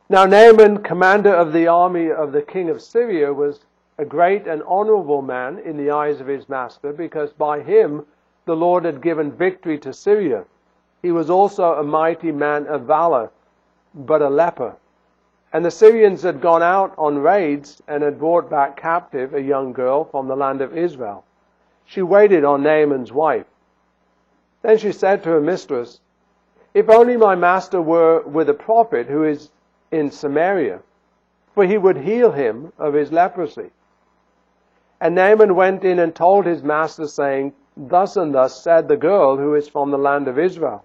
Now Naaman, commander of the army of the king of Syria, was a great and honorable man in the eyes of his master, because by him the Lord had given victory to Syria. He was also a mighty man of valor, but a leper. And the Syrians had gone out on raids and had brought back captive a young girl from the land of Israel. She waited on Naaman's wife. Then she said to her mistress, "If only my master were with a prophet who is in Samaria, for he would heal him of his leprosy." And Naaman went in and told his master, saying, "Thus and thus said the girl who is from the land of Israel."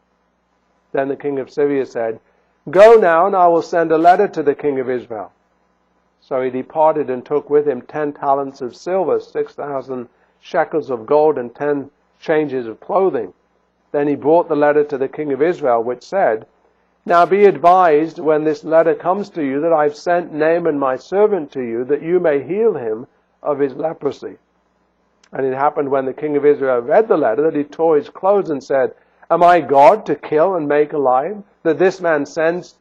Then the king of Syria said, "Go now, and I will send a letter to the king of Israel." So he departed and took with him 10 talents of silver, 6,000 shekels of gold, and 10 changes of clothing. Then he brought the letter to the king of Israel, which said, "Now be advised when this letter comes to you that I have sent Naaman my servant to you, that you may heal him of his leprosy." And it happened when the king of Israel read the letter that he tore his clothes and said, "Am I God to kill and make alive, that this man sends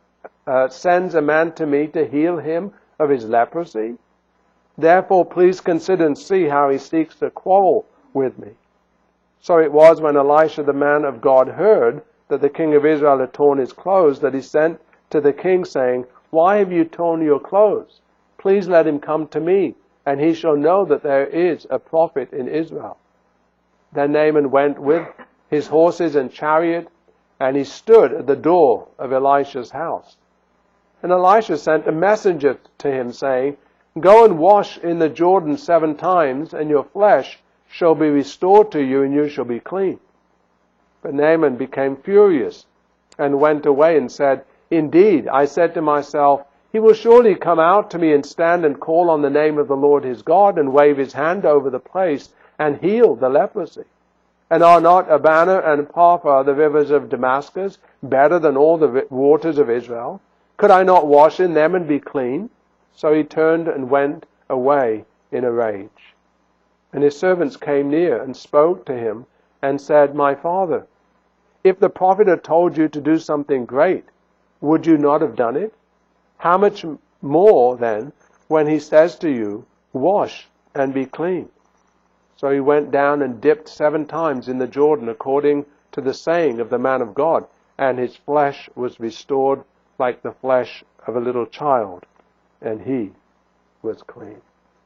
a man to me to heal him of his leprosy? Therefore please consider and see how he seeks to quarrel with me." So it was when Elisha the man of God heard that the king of Israel had torn his clothes, that he sent to the king, saying, "Why have you torn your clothes? Please let him come to me, and he shall know that there is a prophet in Israel." Then Naaman went with his horses and chariot, and he stood at the door of Elisha's house. And Elisha sent a messenger to him, saying, "Go and wash in the Jordan 7 times, and your flesh shall be restored to you, and you shall be clean." But Naaman became furious and went away and said, "Indeed, I said to myself, he will surely come out to me and stand and call on the name of the Lord his God and wave his hand over the place and heal the leprosy. And are not Abana and Pharpar, the rivers of Damascus, better than all the waters of Israel? Could I not wash in them and be clean?" So he turned and went away in a rage. And his servants came near and spoke to him and said, "My father, if the prophet had told you to do something great, would you not have done it? How much more then when he says to you, 'Wash and be clean'?" So he went down and dipped 7 times in the Jordan, according to the saying of the man of God, and his flesh was restored like the flesh of a little child, and he was clean.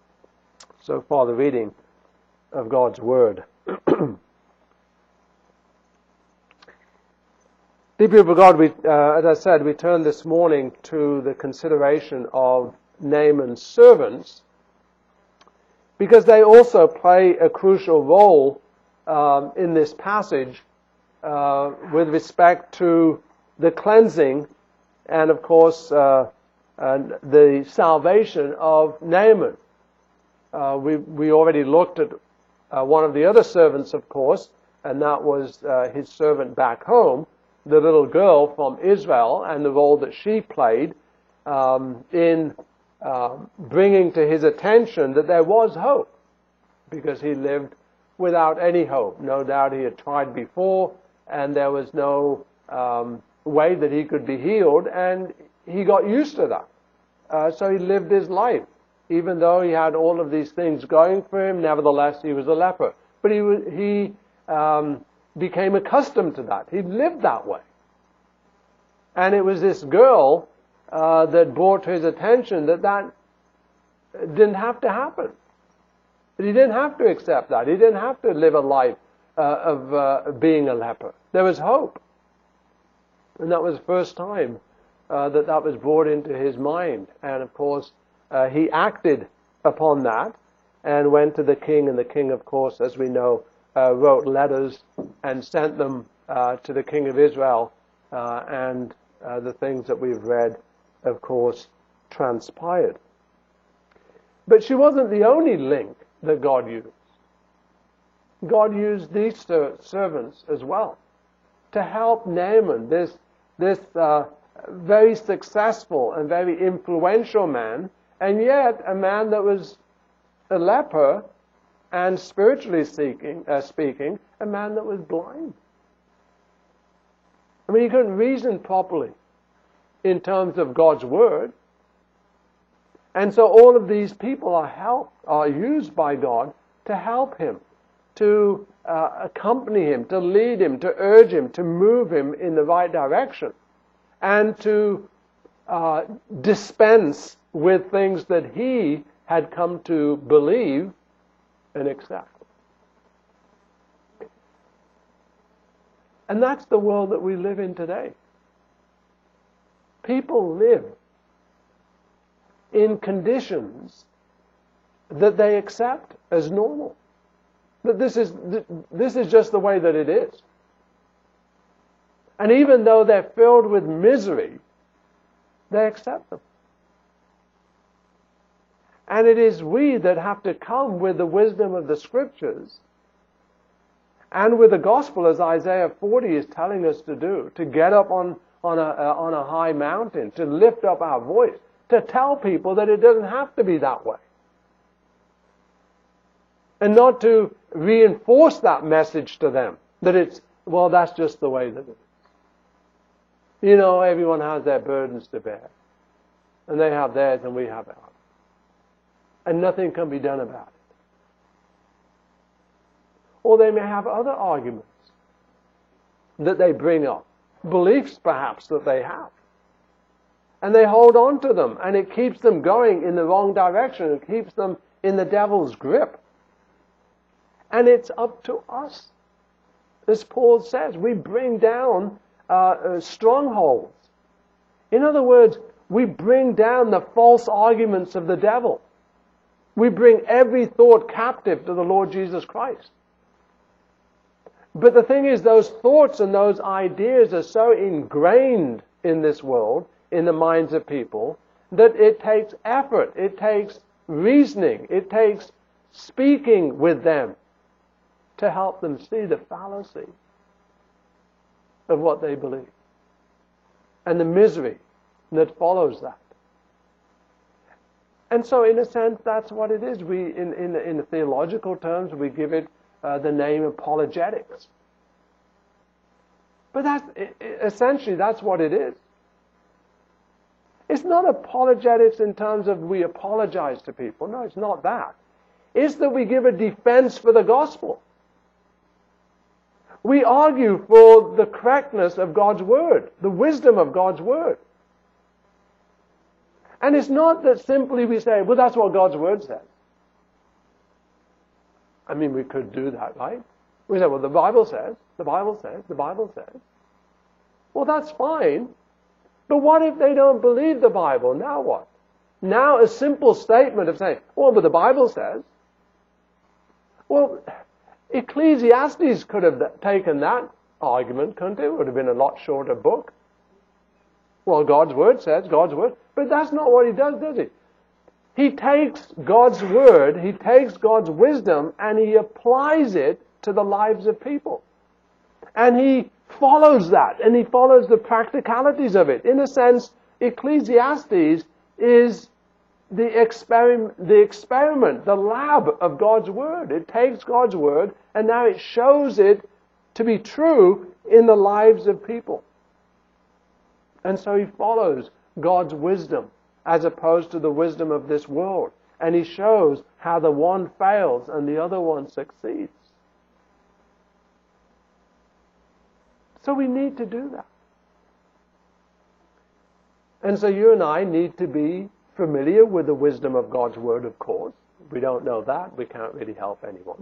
So far the reading of God's Word. Dear people of God, as I said, we turn this morning to the consideration of Naaman's servants, because they also play a crucial role in this passage with respect to the cleansing and, of course, the salvation of Naaman. We already looked at one of the other servants, of course, and that was his servant back home, the little girl from Israel, and the role that she played in bringing to his attention that there was hope, because he lived without any hope. No doubt he had tried before, and there was no way that he could be healed, and he got used to that. So he lived his life. Even though he had all of these things going for him, nevertheless he was a leper. But he became accustomed to that. He lived that way. And it was this girl that brought to his attention that didn't have to happen. That he didn't have to accept that. He didn't have to live a life of being a leper. There was hope. And that was the first time that was brought into his mind. And of course, he acted upon that and went to the king. And the king, of course, as we know, wrote letters and sent them to the king of Israel. And the things that we've read, of course, transpired. But she wasn't the only link that God used. God used these servants as well to help Naaman, this very successful and very influential man, and yet a man that was a leper, and spiritually speaking, a man that was blind. I mean, he couldn't reason properly. in terms of God's Word. And so all of these people are used by God to help him, to accompany him, to lead him, to urge him, to move him in the right direction, and to dispense with things that he had come to believe and accept. And that's the world that we live in today. People live in conditions that they accept as normal. That this is just the way that it is. And even though they're filled with misery, they accept them. And it is we that have to come with the wisdom of the Scriptures and with the gospel, as Isaiah 40 is telling us to do, to get up on a high mountain, to lift up our voice, to tell people that it doesn't have to be that way. And not to reinforce that message to them, that it's, well, that's just the way that it is. You know, everyone has their burdens to bear. And they have theirs and we have ours. And nothing can be done about it. Or they may have other arguments that they bring up, beliefs perhaps that they have. And they hold on to them, and it keeps them going in the wrong direction. It keeps them in the devil's grip. And it's up to us. As Paul says, we bring down strongholds. In other words, we bring down the false arguments of the devil. We bring every thought captive to the Lord Jesus Christ. But the thing is, those thoughts and those ideas are so ingrained in this world, in the minds of people, that it takes effort, it takes reasoning, it takes speaking with them to help them see the fallacy of what they believe and the misery that follows that. And so, in a sense, that's what it is. We, in the theological terms, we give it the name apologetics. But essentially, that's what it is. It's not apologetics in terms of we apologize to people. No, it's not that. It's that we give a defense for the gospel. We argue for the correctness of God's Word, the wisdom of God's Word. And it's not that simply we say, well, that's what God's Word says. I mean, we could do that, right? We say, well, the Bible says, the Bible says, the Bible says. Well, that's fine. But what if they don't believe the Bible? Now what? Now a simple statement of saying, well, but the Bible says. Well, Ecclesiastes could have taken that argument, couldn't it? It would have been a lot shorter book. Well, God's Word says, God's Word. But that's not what he does he? He takes God's Word, he takes God's wisdom, and he applies it to the lives of people. And he follows that, and he follows the practicalities of it. In a sense, Ecclesiastes is the experiment, the lab of God's Word. It takes God's Word, and now it shows it to be true in the lives of people. And so he follows God's wisdom as opposed to the wisdom of this world. And he shows how the one fails and the other one succeeds. So we need to do that. And so you and I need to be familiar with the wisdom of God's Word, of course. If we don't know that, we can't really help anyone.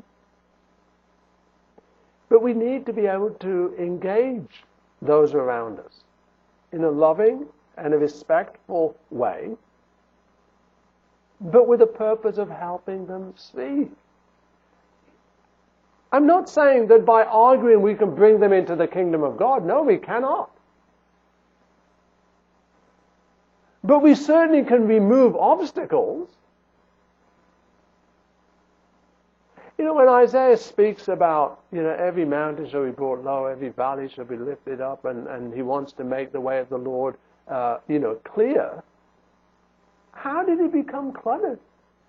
But we need to be able to engage those around us in a loving and a respectful way, but with the purpose of helping them see. I'm not saying that by arguing we can bring them into the kingdom of God. No, we cannot. But we certainly can remove obstacles. You know, when Isaiah speaks about, every mountain shall be brought low, every valley shall be lifted up, and he wants to make the way of the Lord, clear. How did he become cluttered?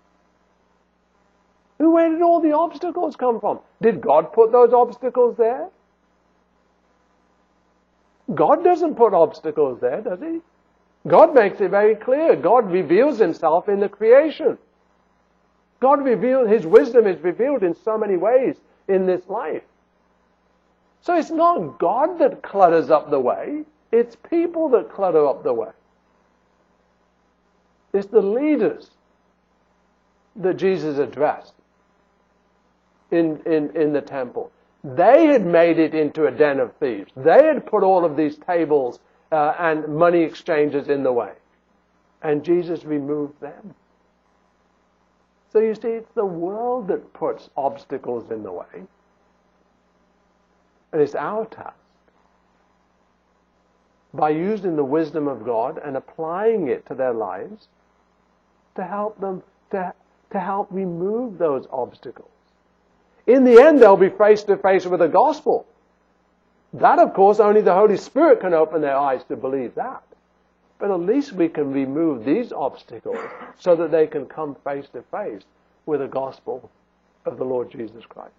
Where did all the obstacles come from? Did God put those obstacles there? God doesn't put obstacles there, does he? God makes it very clear. God reveals himself in the creation. His wisdom is revealed in so many ways in this life. So it's not God that clutters up the way. It's people that clutter up the way. It's the leaders that Jesus addressed in the temple. They had made it into a den of thieves. They had put all of these tables and money exchanges in the way. And Jesus removed them. So you see, it's the world that puts obstacles in the way. And it's our task, by using the wisdom of God and applying it to their lives, to help them, to help remove those obstacles. In the end, they'll be face to face with the gospel. That, of course, only the Holy Spirit can open their eyes to believe that. But at least we can remove these obstacles so that they can come face to face with the gospel of the Lord Jesus Christ.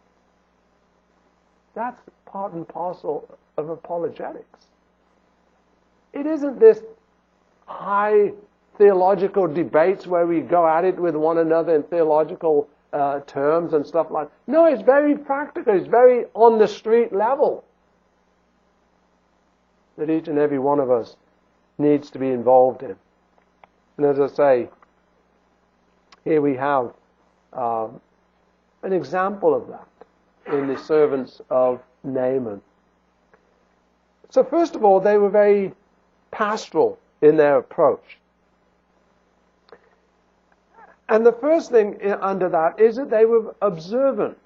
That's part and parcel of apologetics. It isn't this high theological debates where we go at it with one another in theological terms and stuff like that. No, it's very practical. It's very on the street level that each and every one of us needs to be involved in. And as I say, here we have an example of that in the servants of Naaman. So first of all, they were very pastoral in their approach. And the first thing under that is that they were observant.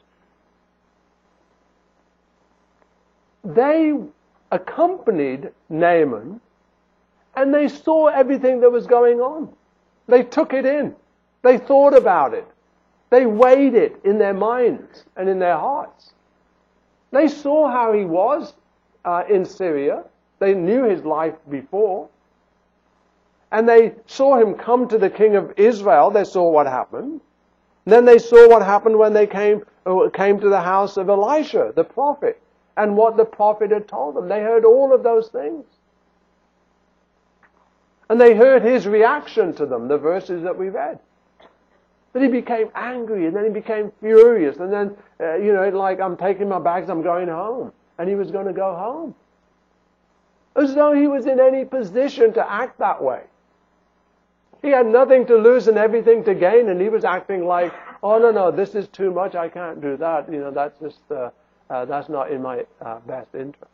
They accompanied Naaman and they saw everything that was going on. They took it in. They thought about it. They weighed it in their minds and in their hearts. They saw how he was in Syria. They knew his life before. And they saw him come to the king of Israel. They saw what happened. Then they saw what happened when they came to the house of Elisha, the prophet, and what the prophet had told them. They heard all of those things. And they heard his reaction to them, the verses that we read. That he became angry, and then he became furious, and then, like, I'm taking my bags, I'm going home. And he was going to go home. As though he was in any position to act that way. He had nothing to lose and everything to gain, and he was acting like, oh, no, this is too much, I can't do that. That's just, that's not in my best interest.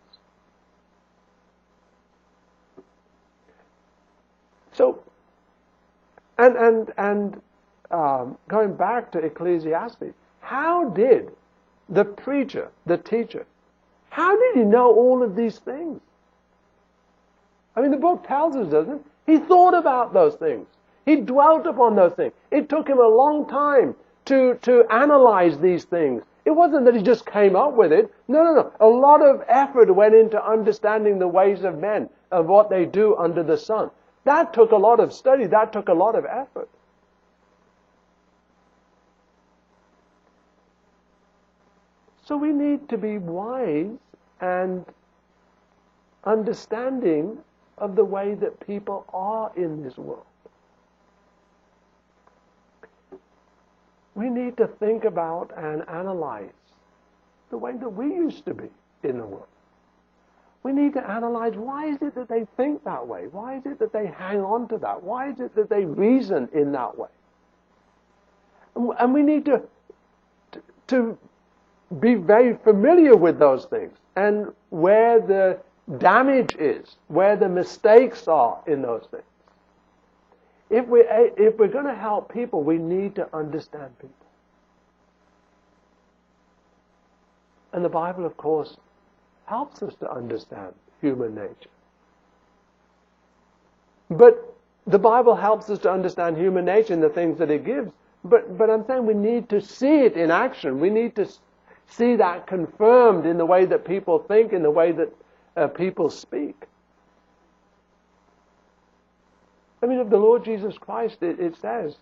So, and going back to Ecclesiastes, how did the preacher, the teacher, how did he know all of these things? I mean, the book tells us, doesn't it? He thought about those things. He dwelt upon those things. It took him a long time to analyze these things. It wasn't that he just came up with it. No. A lot of effort went into understanding the ways of men, of what they do under the sun. That took a lot of study. That took a lot of effort. So we need to be wise and understanding of the way that people are in this world. We need to think about and analyze the way that we used to be in the world. We need to analyze, why is it that they think that way? Why is it that they hang on to that? Why is it that they reason in that way? And we need to be very familiar with those things and where the damage is, where the mistakes are in those things. If we're going to help people, we need to understand people. And the Bible, of course, helps us to understand human nature. But the Bible helps us to understand human nature and the things that it gives. But I'm saying we need to see it in action. We need to see that confirmed in the way that people think, in the way that people speak. I mean, of the Lord Jesus Christ, it says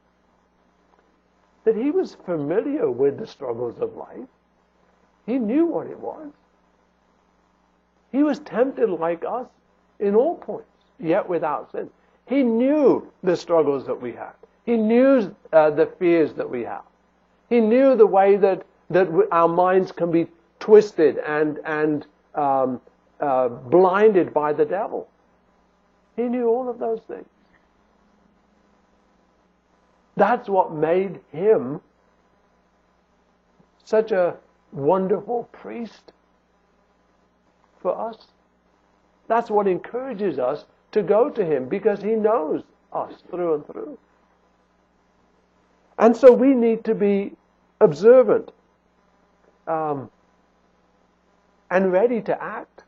that he was familiar with the struggles of life. He knew what it was. He was tempted like us in all points, yet without sin. He knew the struggles that we had. He knew the fears that we have. He knew the way that our minds can be twisted and blinded by the devil. He knew all of those things. That's what made him such a wonderful priest for us. That's what encourages us to go to him, because he knows us through and through. And so we need to be observant and ready to act.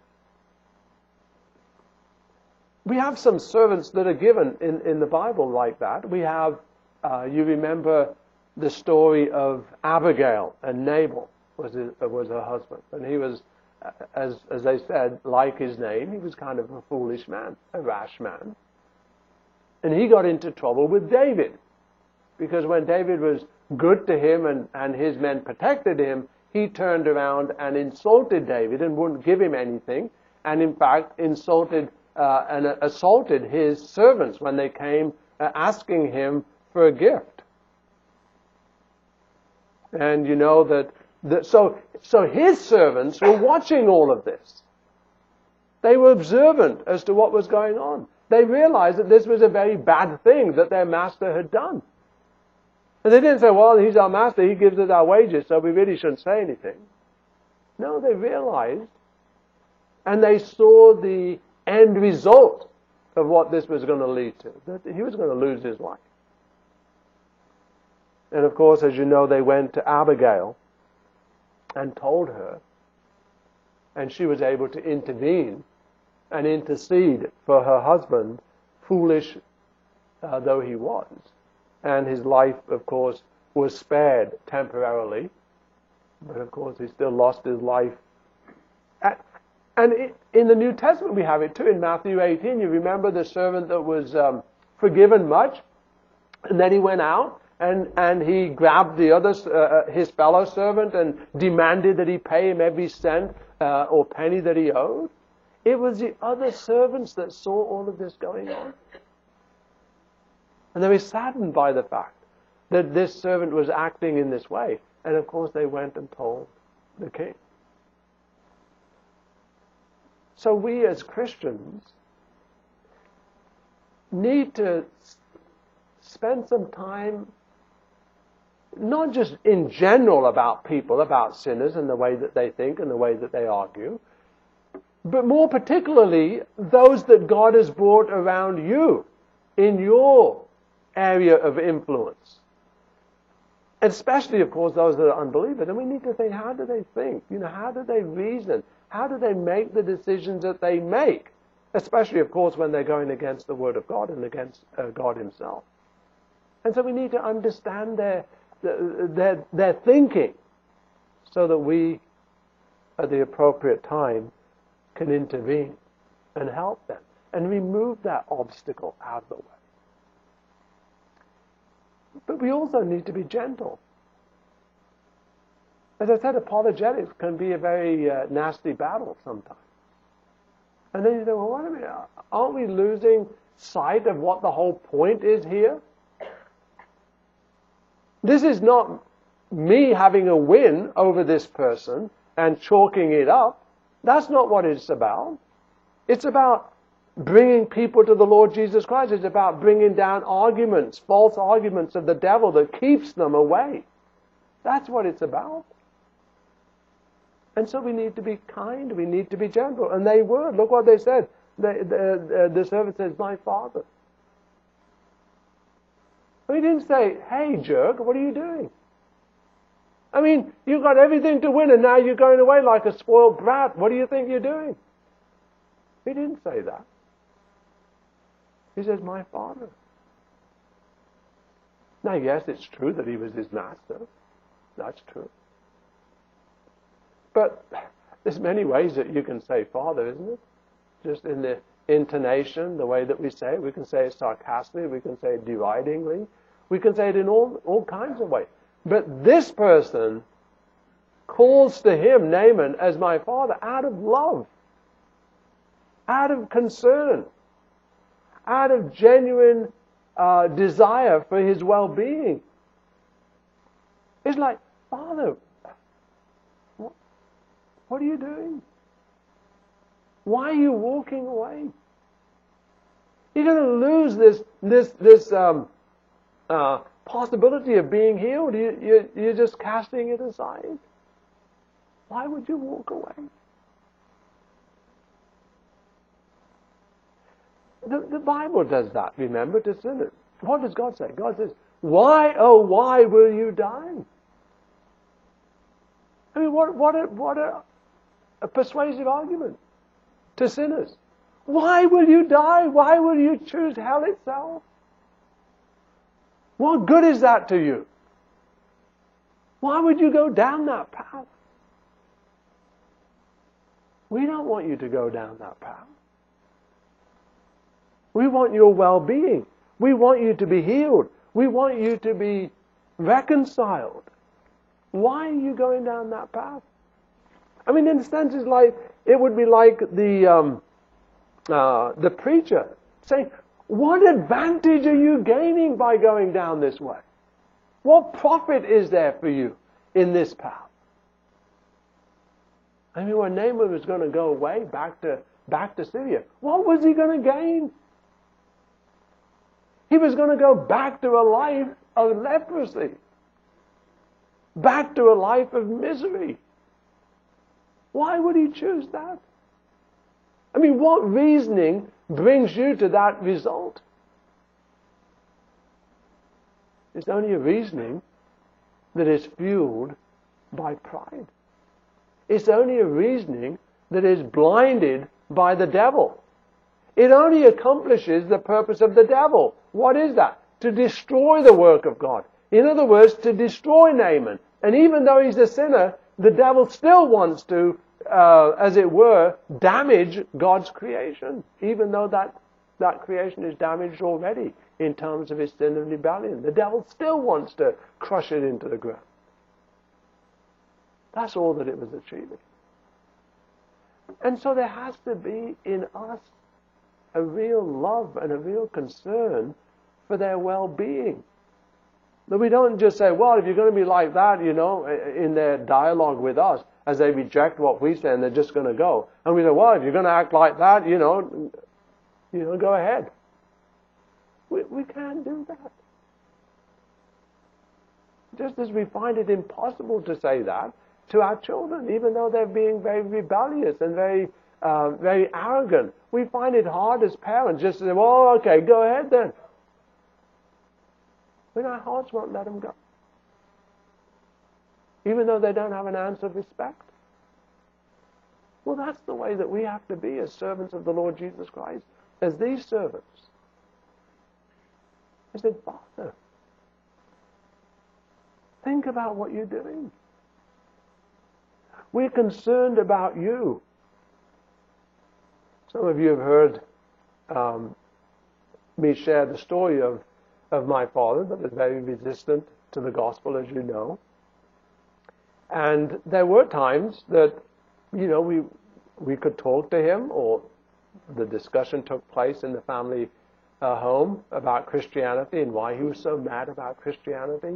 We have some servants that are given in the Bible like that. We have, you remember the story of Abigail, and Nabal was her husband. And he was, as they said, like his name, he was kind of a foolish man, a rash man. And he got into trouble with David, because when David was good to him and his men protected him, he turned around and insulted David and wouldn't give him anything, and in fact insulted and assaulted his servants when they came asking him for a gift. And you know so his servants were watching all of this. They were observant as to what was going on. They realized that this was a very bad thing that their master had done. And they didn't say, well, he's our master, he gives us our wages, so we really shouldn't say anything. No, they realized, and they saw the end result of what this was going to lead to, that he was going to lose his life. And of course, as you know, they went to Abigail and told her, and she was able to intervene and intercede for her husband, foolish though he was. And his life, of course, was spared temporarily, but of course he still lost his life. And in the New Testament we have it too. In Matthew 18, you remember the servant that was forgiven much, and then he went out and he grabbed the other, his fellow servant, and demanded that he pay him every cent or penny that he owed. It was the other servants that saw all of this going on. And they were saddened by the fact that this servant was acting in this way. And of course they went and told the king. So we as Christians need to spend some time, not just in general about people, about sinners and the way that they think and the way that they argue, but more particularly those that God has brought around you in your area of influence. Especially, of course, those that are unbelievers. And we need to think, how do they think? How do they reason? How do they make the decisions that they make? Especially, of course, when they're going against the Word of God and against God Himself. And so we need to understand their thinking so that we, at the appropriate time, can intervene and help them and remove that obstacle out of the way. But we also need to be gentle. As I said, apologetics can be a very nasty battle sometimes. And then you think, well, wait a minute, aren't we losing sight of what the whole point is here? This is not me having a win over this person and chalking it up. That's not what it's about. It's about bringing people to the Lord Jesus Christ. It's about bringing down arguments, false arguments of the devil that keeps them away. That's what it's about. And so we need to be kind, we need to be gentle. And they were. Look what they said. The servant says, my father. He didn't say, hey jerk, what are you doing? I mean, you've got everything to win and now you're going away like a spoiled brat. What do you think you're doing? He didn't say that. He says, my father. Now, yes, it's true that he was his master. That's true. But there's many ways that you can say father, isn't it? Just in the intonation, the way that we say it. We can say it sarcastically. We can say it deridingly. We can say it in all kinds of ways. But this person calls to him, Naaman, as my father, out of love, out of concern. out of genuine desire for his well-being. It's like, Father, what are you doing? Why are you walking away? You're going to lose this possibility of being healed. You're just casting it aside. Why would you walk away? The Bible does that, remember, to sinners. What does God say? God says, why, oh, why will you die? I mean, what a persuasive argument to sinners. Why will you die? Why will you choose hell itself? What good is that to you? Why would you go down that path? We don't want you to go down that path. We want your well-being. We want you to be healed. We want you to be reconciled. Why are you going down that path? I mean, in a sense, it would be like the preacher saying, what advantage are you gaining by going down this way? What profit is there for you in this path? I mean, when Naaman was going to go away back to Syria, what was he going to gain? He was going to go back to a life of leprosy, back to a life of misery. Why would he choose that? I mean, what reasoning brings you to that result? It's only a reasoning that is fueled by pride. It's only a reasoning that is blinded by the devil. It only accomplishes the purpose of the devil. What is that? To destroy the work of God. In other words, to destroy Naaman. And even though he's a sinner, the devil still wants to, as it were, damage God's creation, even though that creation is damaged already in terms of his sin and rebellion. The devil still wants to crush it into the ground. That's all that it was achieving. And so there has to be in us a real love and a real concern for their well-being. That we don't just say, well, if you're going to be like that, in their dialogue with us, as they reject what we say and they're just going to go. And we say, well, if you're going to act like that, go ahead. We can't do that. Just as we find it impossible to say that to our children, even though they're being very rebellious and very arrogant. We find it hard as parents just to say, well, okay, go ahead then. But our hearts won't let them go. Even though they don't have an ounce of respect. Well, that's the way that we have to be as servants of the Lord Jesus Christ. As these servants. I said, Father, think about what you're doing. We're concerned about you. Some of you have heard me share the story of my father that was very resistant to the gospel, as you know. And there were times that, we could talk to him, or the discussion took place in the family home about Christianity and why he was so mad about Christianity.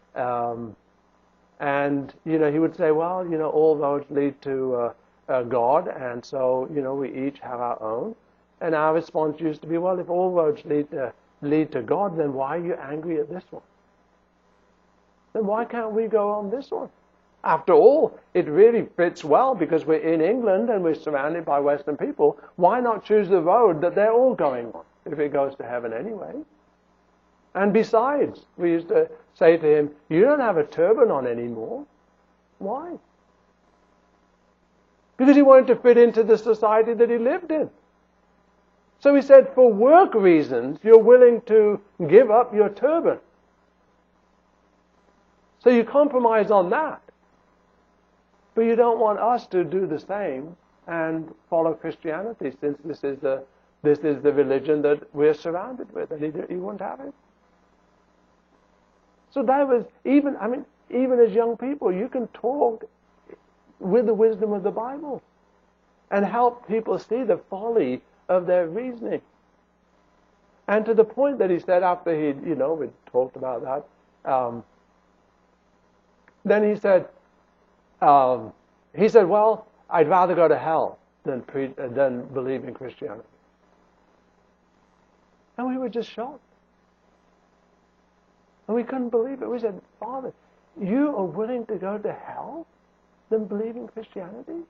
And, he would say, well, all roads lead to God, and so, we each have our own. And our response used to be, well, if all roads lead to God, then why are you angry at this one? Then why can't we go on this one? After all, it really fits well because we're in England and we're surrounded by Western people. Why not choose the road that they're all going on if it goes to heaven anyway? And besides, we used to say to him, you don't have a turban on anymore. Why? Because he wanted to fit into the society that he lived in. So he said, for work reasons, you're willing to give up your turban. So you compromise on that. But you don't want us to do the same and follow Christianity, since this is the religion that we're surrounded with, and he wouldn't have it. So that was, even as young people, you can talk with the wisdom of the Bible and help people see the folly of their reasoning. And to the point that he said after we talked about that, then he said, well, I'd rather go to hell than believe in Christianity. And we were just shocked. And we couldn't believe it. We said, Father, you are willing to go to hell than believe in Christianity?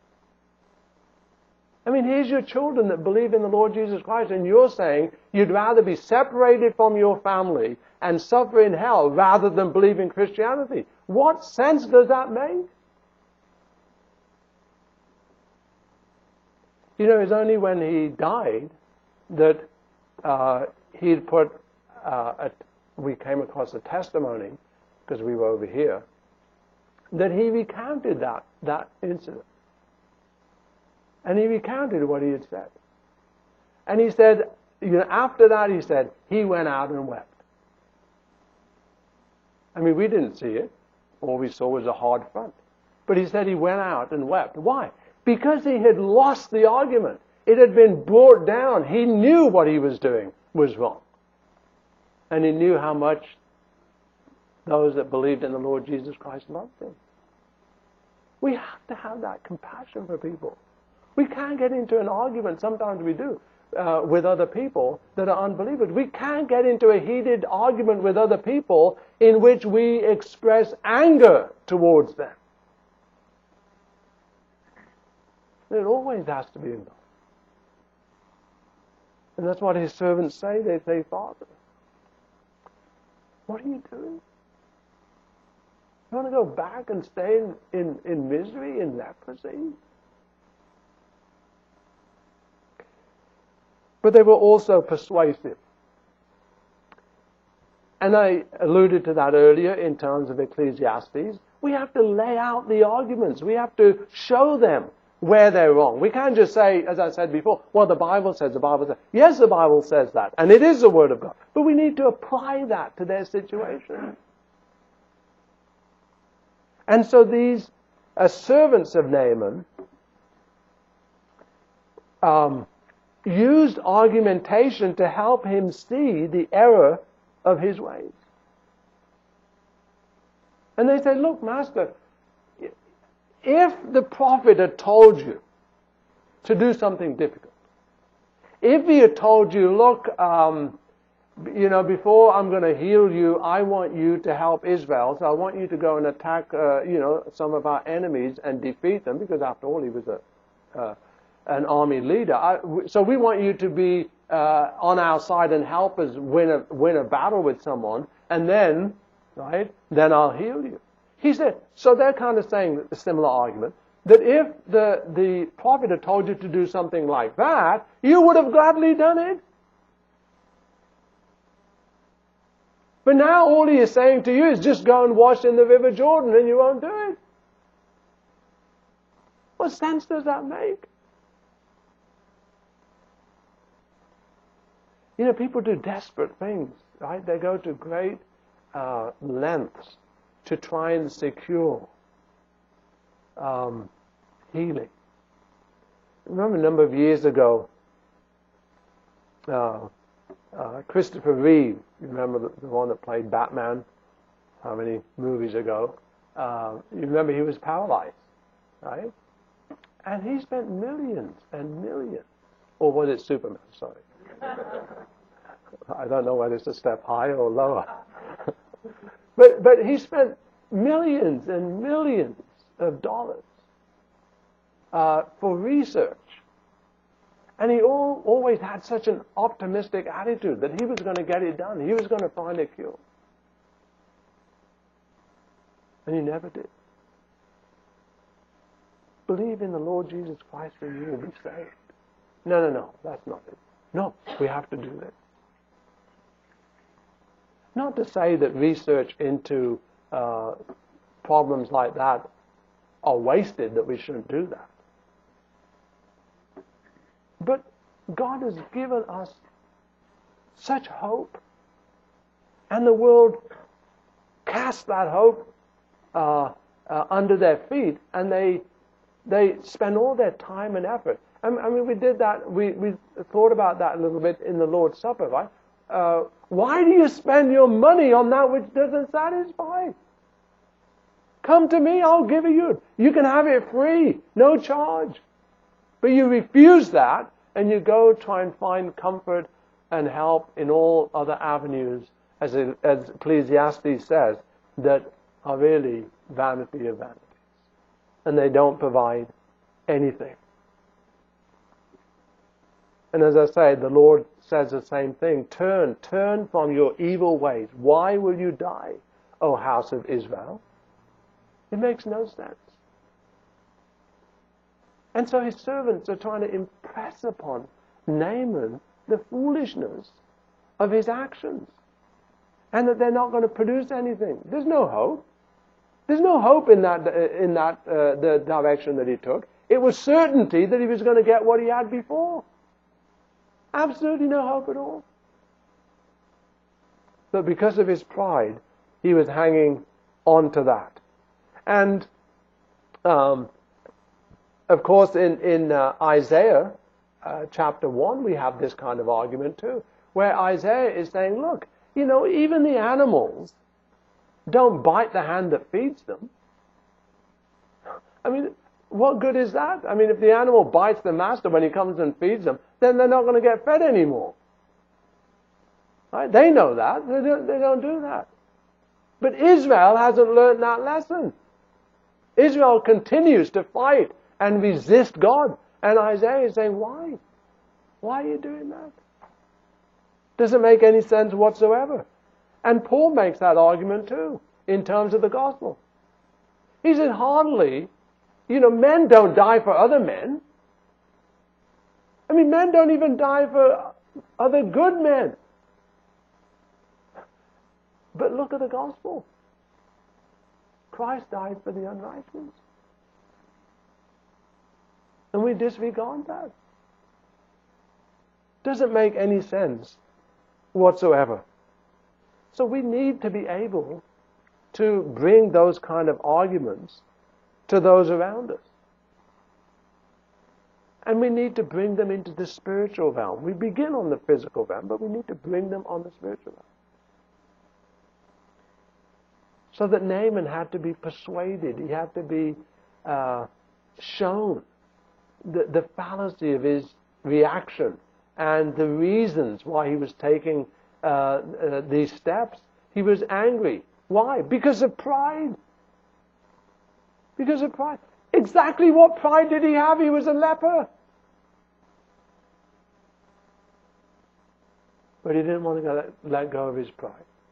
I mean, here's your children that believe in the Lord Jesus Christ, and you're saying you'd rather be separated from your family and suffer in hell rather than believe in Christianity. What sense does that make? It's only when he died that he'd put, we came across a testimony, because we were over here, that he recounted that incident. And he recounted what he had said. And he said, after that, he said, he went out and wept. I mean, we didn't see it. All we saw was a hard front. But he said he went out and wept. Why? Because he had lost the argument. It had been brought down. He knew what he was doing was wrong. And he knew how much those that believed in the Lord Jesus Christ loved him. We have to have that compassion for people. We can't get into an argument, sometimes we do, with other people that are unbelievers. We can't get into a heated argument with other people in which we express anger towards them. It always has to be enough. And that's what his servants say. They say, Father, what are you doing? You want to go back and stay in misery, in leprosy? But they were also persuasive. And I alluded to that earlier in terms of Ecclesiastes. We have to lay out the arguments. We have to show them where they're wrong. We can't just say, as I said before, well, the Bible says. Yes, the Bible says that, and it is the Word of God. But we need to apply that to their situation. And so these servants of Naaman used argumentation to help him see the error of his ways. And they said, look, Master, if the prophet had told you to do something difficult, if he had told you, look, before I'm going to heal you, I want you to help Israel, so I want you to go and attack, some of our enemies and defeat them, because after all, he was an army leader. So we want you to be on our side and help us win a battle with someone, and then I'll heal you. He said, so they're kind of saying a similar argument, that if the prophet had told you to do something like that, you would have gladly done it. But now all he is saying to you is just go and wash in the River Jordan and you won't do it. What sense does that make? People do desperate things, right? They go to great lengths to try and secure healing. I remember a number of years ago, Christopher Reeve, you remember the one that played Batman, how many movies ago? You remember he was paralyzed, right? And he spent millions and millions. Or was it Superman? Sorry. I don't know whether it's a step higher or lower. But he spent millions and millions of dollars for research. And he always had such an optimistic attitude that he was going to get it done. He was going to find a cure. And he never did. Believe in the Lord Jesus Christ and you will be saved. No, that's not it. No, we have to do that. Not to say that research into problems like that are wasted, that we shouldn't do that. But God has given us such hope, and the world cast that hope under their feet, and they spend all their time and effort. I mean, we did that. We thought about that a little bit in the Lord's Supper, right? Why do you spend your money on that which doesn't satisfy? Come to me, I'll give it you. You can have it free, no charge. But you refuse that, and you go try and find comfort and help in all other avenues, as Ecclesiastes says, that are really vanity of vanities. And they don't provide anything. And as I say, the Lord says the same thing. Turn from your evil ways. Why will you die, O house of Israel? It makes no sense. And so his servants are trying to impress upon Naaman the foolishness of his actions. And that they're not going to produce anything. There's no hope. There's no hope in the direction that he took. It was certainty that he was going to get what he had before. Absolutely no hope at all. But because of his pride, he was hanging on to that. And of course, in Isaiah chapter 1, we have this kind of argument too, where Isaiah is saying, look, even the animals don't bite the hand that feeds them. I mean, what good is that? I mean, if the animal bites the master when he comes and feeds them, then they're not going to get fed anymore. Right? They know that. They don't do that. But Israel hasn't learned that lesson. Israel continues to fight and resist God. And Isaiah is saying, why? Why are you doing that? Doesn't make any sense whatsoever. And Paul makes that argument too, in terms of the gospel. He said, hardly, men don't die for other men. I mean, men don't even die for other good men. But look at the gospel. Christ died for the unrighteous. And we disregard that. Doesn't make any sense whatsoever. So we need to be able to bring those kind of arguments to those around us. And we need to bring them into the spiritual realm. We begin on the physical realm, but we need to bring them on the spiritual realm. So that Naaman had to be persuaded. He had to be shown the fallacy of his reaction and the reasons why he was taking these steps. He was angry. Why? Because of pride. Because of pride. Exactly what pride did he have? He was a leper. But he didn't want to let go of his pride.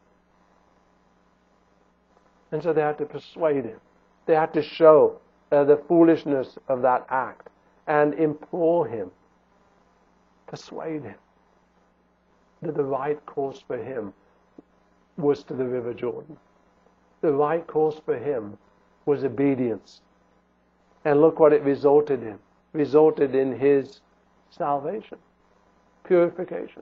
And so they had to persuade him. They had to show the foolishness of that act and implore him, persuade him that the right course for him was to the River Jordan. The right course for him was obedience. And look what it resulted in. Resulted in his salvation, purification.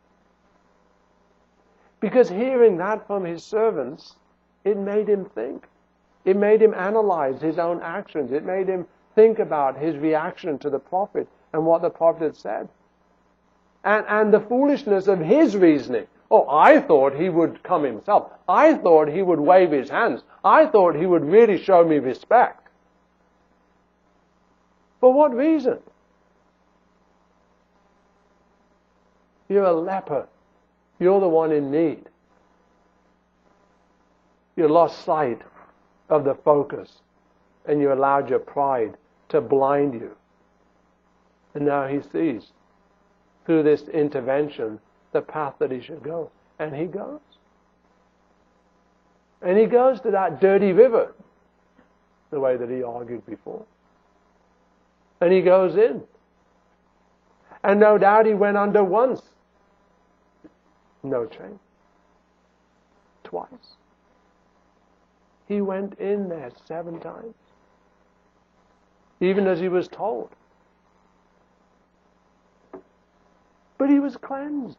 Because hearing that from his servants, it made him think. It made him analyze his own actions. It made him think about his reaction to the prophet and what the prophet had said. And the foolishness of his reasoning. Oh, I thought he would come himself. I thought he would wave his hands. I thought he would really show me respect. For what reason? You're a leper. You're the one in need. You lost sight of the focus and you allowed your pride to blind you. And now he sees through this intervention the path that he should go. And he goes. And he goes to that dirty river, the way that he argued before. And he goes in. And no doubt he went under once. No change. Twice. He went in there 7 times. Even as he was told. But he was cleansed.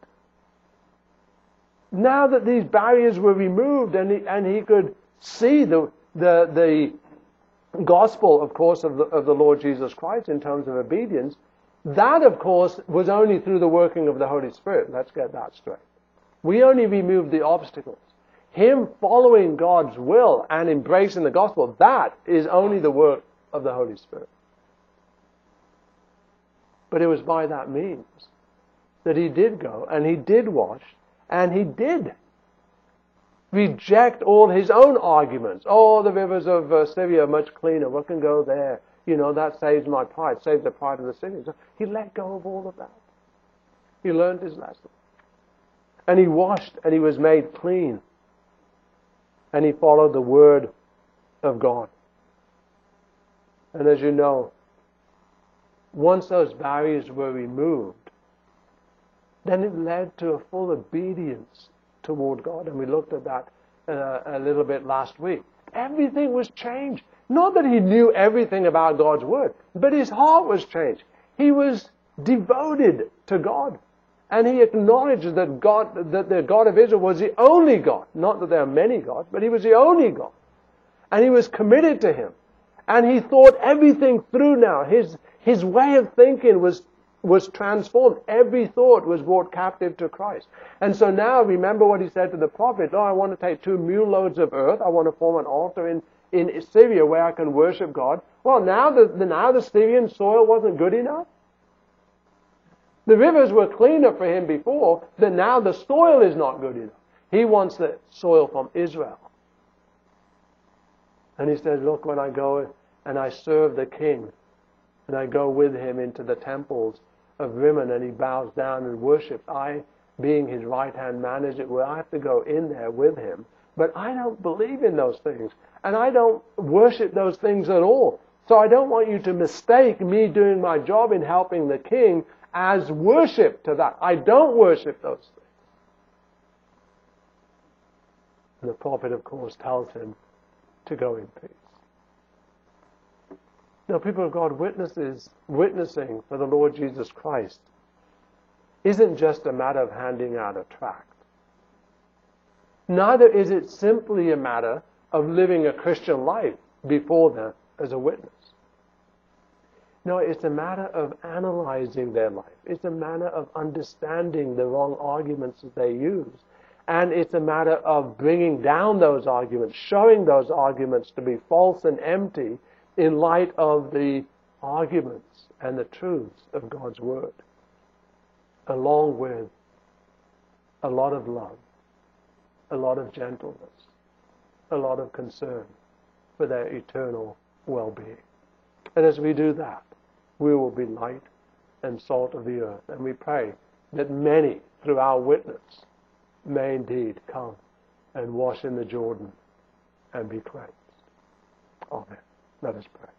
Now that these barriers were removed and he could see the gospel, of course, of the Lord Jesus Christ in terms of obedience, That, of course, was only through the working of the Holy Spirit. Let's get that straight. We only removed the obstacles. Him following God's will and embracing the gospel, that is only the work of the Holy Spirit. But it was by that means that he did go, and he did wash, and he did reject all his own arguments. Oh, the rivers of Syria are much cleaner. What can go there? You know, that saves my pride, saves the pride of the Syrians. So he let go of all of that. He learned his lesson. And he washed, and he was made clean. And he followed the word of God. And as you know, once those barriers were removed, then it led to a full obedience toward God. And we looked at that a little bit last week. Everything was changed. Not that he knew everything about God's word, but his heart was changed. He was devoted to God. And he acknowledged that the God of Israel was the only God. Not that there are many gods, but he was the only God. And he was committed to him. And he thought everything through now. His way of thinking was transformed. Every thought was brought captive to Christ. And so now, remember what he said to the prophet, I want to take 2 mule loads of earth. I want to form an altar in Syria where I can worship God. Well, now the Syrian soil wasn't good enough. The rivers were cleaner for him before, but now the soil is not good enough. He wants the soil from Israel. And he says, look, when I go and I serve the king, and I go with him into the temples of Rimmon, and he bows down and worships, I, being his right-hand man, as it were, I have to go in there with him. But I don't believe in those things, and I don't worship those things at all. So I don't want you to mistake me doing my job in helping the king as worship to that. I don't worship those things. And the prophet, of course, tells him to go in peace. Now, people of God, witnessing for the Lord Jesus Christ isn't just a matter of handing out a tract. Neither is it simply a matter of living a Christian life before them as a witness. No, it's a matter of analyzing their life. It's a matter of understanding the wrong arguments that they use. And it's a matter of bringing down those arguments, showing those arguments to be false and empty in light of the arguments and the truths of God's Word, along with a lot of love, a lot of gentleness, a lot of concern for their eternal well-being. And as we do that, we will be light and salt of the earth. And we pray that many, through our witness, may indeed come and wash in the Jordan and be cleansed. Amen. Let us pray.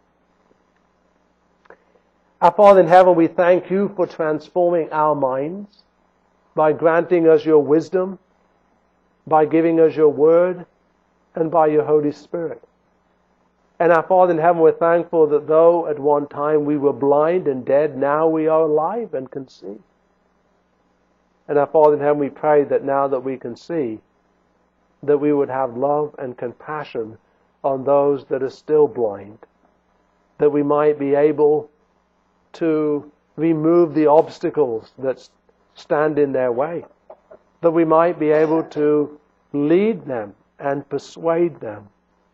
Our Father in heaven, we thank you for transforming our minds by granting us your wisdom, by giving us your word, and by your Holy Spirit. And our Father in heaven, we're thankful that though at one time we were blind and dead, now we are alive and can see. And our Father in heaven, we pray that now that we can see, that we would have love and compassion on those that are still blind, that we might be able to remove the obstacles that stand in their way, that we might be able to lead them and persuade them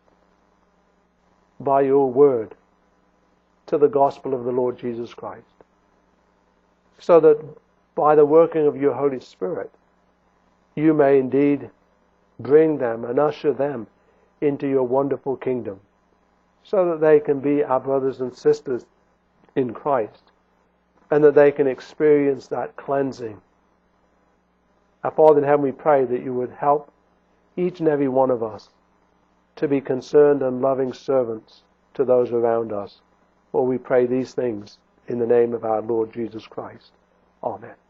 by your word to the gospel of the Lord Jesus Christ, so that by the working of your Holy Spirit, you may indeed bring them and usher them into your wonderful kingdom, so that they can be our brothers and sisters in Christ, and that they can experience that cleansing. Our Father in heaven, we pray that you would help each and every one of us to be concerned and loving servants to those around us. For we pray these things in the name of our Lord Jesus Christ. Amen.